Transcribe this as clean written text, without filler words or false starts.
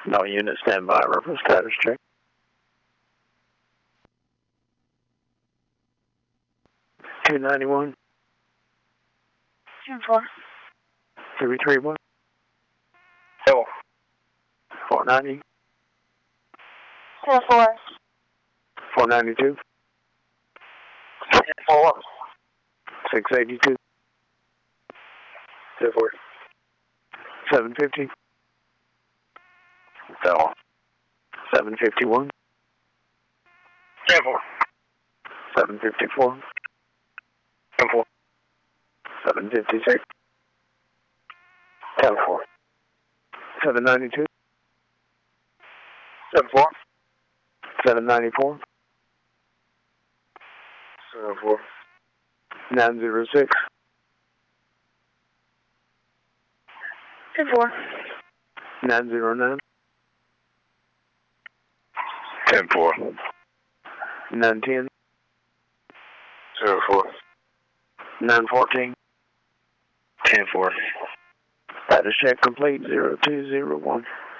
No unit standby. Reference status check. 291. 10-4. 331. Hill. 490. 10-4. 492. 10-4. 682. 10-4. 750. Hill. 751. 10-4. 754. 10-4. 756. 10-4. 792. 10-4. 794. 7-4. 906. 10-4. 909. 10-4. 910. 0-4. 914. 10-4. Status check complete. 0201.